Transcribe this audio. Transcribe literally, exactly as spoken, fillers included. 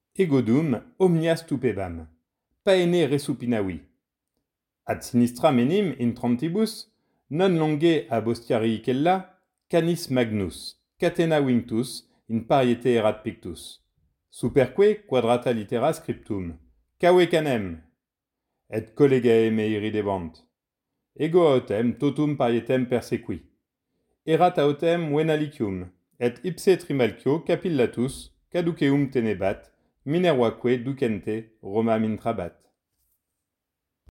egodum omnia stupebam, paene resupinavi. Ad sinistra menim intrantibus, non longe ab ostiarii cella, canis magnus, catena vinctus, in pariete erat pictus. Superque quadrata litera scriptum, cave canem, et collegae me iridebant. Ego autem totum parietem persequi. Erat autem venalicium, et ipse trimalchio capillatus, caduceum tenebat, minervaque ducente Romam intrabat.